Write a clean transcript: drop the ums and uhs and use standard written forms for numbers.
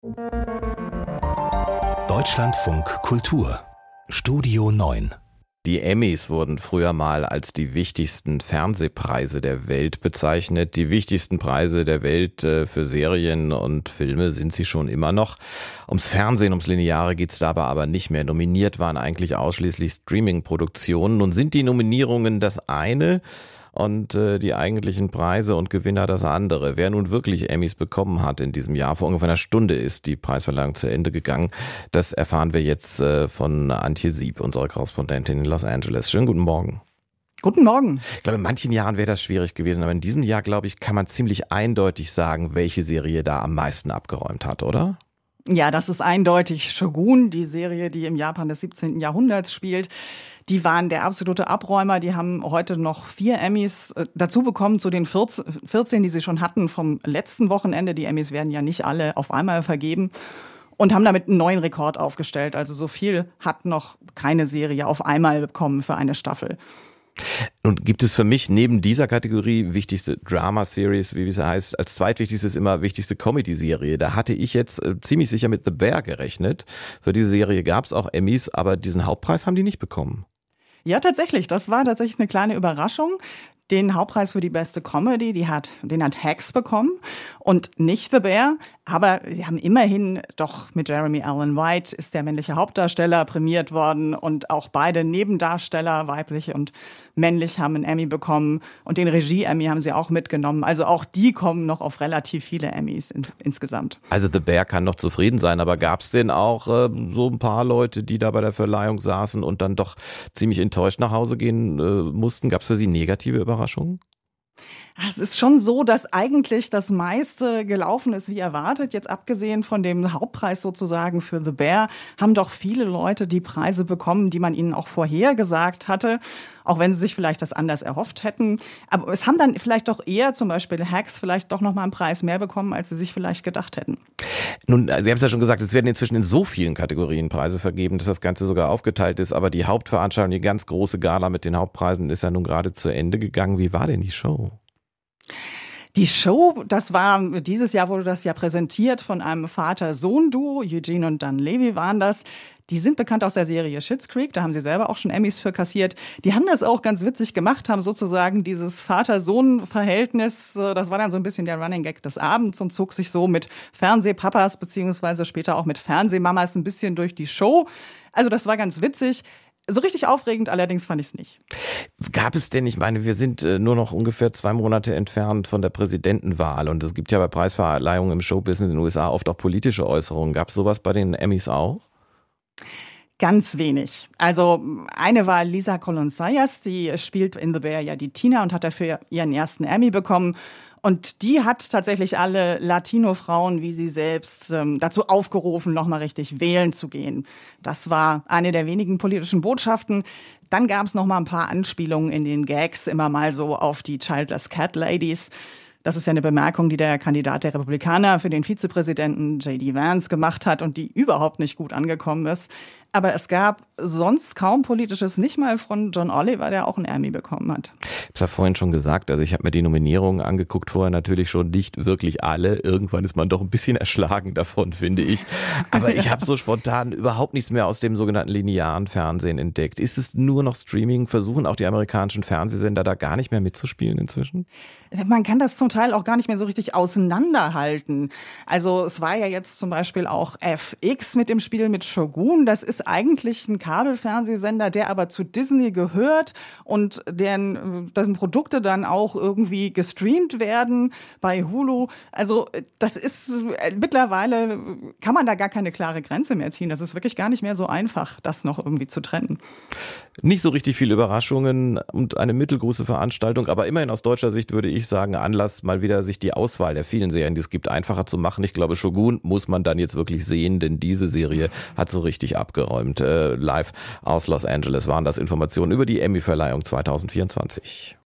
Deutschlandfunk Kultur Studio 9. Die Emmys wurden früher mal als die wichtigsten Fernsehpreise der Welt bezeichnet. Die wichtigsten Preise der Welt für Serien und Filme sind sie schon immer noch. Ums Fernsehen, ums Lineare geht's dabei aber nicht mehr. Nominiert waren eigentlich ausschließlich Streaming-Produktionen. Nun sind die Nominierungen das eine und die eigentlichen Preise und Gewinner das andere. Wer nun wirklich Emmys bekommen hat in diesem Jahr, vor ungefähr einer Stunde ist die Preisverleihung zu Ende gegangen. Das erfahren wir jetzt von Antje Sieb, unserer Korrespondentin in Los Angeles. Schönen guten Morgen. Guten Morgen. Ich glaube, in manchen Jahren wäre das schwierig gewesen, aber in diesem Jahr, glaube ich, kann man ziemlich eindeutig sagen, welche Serie da am meisten abgeräumt hat, oder? Ja, das ist eindeutig Shogun, die Serie, die im Japan des 17. Jahrhunderts spielt. Die waren der absolute Abräumer. Die haben heute noch 4 Emmys dazu bekommen zu den 14, die sie schon hatten vom letzten Wochenende. Die Emmys werden ja nicht alle auf einmal vergeben. Und haben damit einen neuen Rekord aufgestellt. Also so viel hat noch keine Serie auf einmal bekommen für eine Staffel. Nun gibt es für mich neben dieser Kategorie wichtigste Drama-Series, wie es heißt, als zweitwichtigstes immer wichtigste Comedy-Serie. Da hatte ich jetzt ziemlich sicher mit The Bear gerechnet. Für diese Serie gab es auch Emmys, aber diesen Hauptpreis haben die nicht bekommen. Ja, tatsächlich. Das war tatsächlich eine kleine Überraschung. Den Hauptpreis für die beste Comedy, den hat Hacks bekommen und nicht The Bear. Aber sie haben immerhin doch mit Jeremy Allen White ist der männliche Hauptdarsteller prämiert worden und auch beide Nebendarsteller, weiblich und männlich, haben einen Emmy bekommen und den Regie-Emmy haben sie auch mitgenommen. Also auch die kommen noch auf relativ viele Emmys insgesamt. Also The Bear kann noch zufrieden sein, aber gab es denn auch so ein paar Leute, die da bei der Verleihung saßen und dann doch ziemlich enttäuscht nach Hause gehen mussten? Gab es für sie negative Überraschungen? Es ist schon so, dass eigentlich das meiste gelaufen ist wie erwartet. Jetzt abgesehen von dem Hauptpreis sozusagen für The Bear, haben doch viele Leute die Preise bekommen, die man ihnen auch vorhergesagt hatte, auch wenn sie sich vielleicht das anders erhofft hätten. Aber es haben dann vielleicht doch eher zum Beispiel Hacks vielleicht doch nochmal einen Preis mehr bekommen, als sie sich vielleicht gedacht hätten. Nun, Sie haben es ja schon gesagt, es werden inzwischen in so vielen Kategorien Preise vergeben, dass das Ganze sogar aufgeteilt ist. Aber die Hauptveranstaltung, die ganz große Gala mit den Hauptpreisen ist ja nun gerade zu Ende gegangen. Wie war denn die Show? Die Show, dieses Jahr wurde das ja präsentiert von einem Vater-Sohn-Duo, Eugene und Dan Levy waren das. Die sind bekannt aus der Serie Schitt's Creek, da haben sie selber auch schon Emmys für kassiert. Die haben das auch ganz witzig gemacht, haben sozusagen dieses Vater-Sohn-Verhältnis, das war dann so ein bisschen der Running Gag des Abends und zog sich so mit Fernsehpapas beziehungsweise später auch mit Fernsehmamas ein bisschen durch die Show. Also das war ganz witzig. So richtig aufregend allerdings fand ich es nicht. Gab es denn, ich meine, wir sind nur noch ungefähr 2 Monate entfernt von der Präsidentenwahl und es gibt ja bei Preisverleihungen im Showbusiness in den USA oft auch politische Äußerungen. Gab es sowas bei den Emmys auch? Ganz wenig. Also eine war Lisa Colón-Sayas, die spielt in The Bear ja die Tina und hat dafür ihren ersten Emmy bekommen. Und die hat tatsächlich alle Latino-Frauen wie sie selbst dazu aufgerufen, nochmal richtig wählen zu gehen. Das war eine der wenigen politischen Botschaften. Dann gab es noch mal ein paar Anspielungen in den Gags, immer mal so auf die Childless Cat Ladies. Das ist ja eine Bemerkung, die der Kandidat der Republikaner für den Vizepräsidenten J.D. Vance gemacht hat und die überhaupt nicht gut angekommen ist. Aber es gab sonst kaum Politisches, nicht mal von John Oliver, der auch einen Emmy bekommen hat. Ich habe es ja vorhin schon gesagt, also ich habe mir die Nominierungen angeguckt, vorher natürlich schon nicht wirklich alle. Irgendwann ist man doch ein bisschen erschlagen davon, finde ich. Aber ich habe so spontan überhaupt nichts mehr aus dem sogenannten linearen Fernsehen entdeckt. Ist es nur noch Streaming? Versuchen auch die amerikanischen Fernsehsender da gar nicht mehr mitzuspielen inzwischen? Man kann das zum Teil auch gar nicht mehr so richtig auseinanderhalten. Also es war ja jetzt zum Beispiel auch FX mit dem Spiel mit Shogun. Das ist eigentlich ein Kabelfernsehsender, der aber zu Disney gehört und dessen Produkte dann auch irgendwie gestreamt werden bei Hulu. Also das ist mittlerweile, kann man da gar keine klare Grenze mehr ziehen. Das ist wirklich gar nicht mehr so einfach, das noch irgendwie zu trennen. Nicht so richtig viele Überraschungen und eine mittelgroße Veranstaltung, aber immerhin aus deutscher Sicht würde ich sagen, Anlass, mal wieder sich die Auswahl der vielen Serien, die es gibt, einfacher zu machen. Ich glaube, Shogun muss man dann jetzt wirklich sehen, denn diese Serie hat so richtig abgeräumt. Live aus Los Angeles waren das Informationen über die Emmy-Verleihung 2024.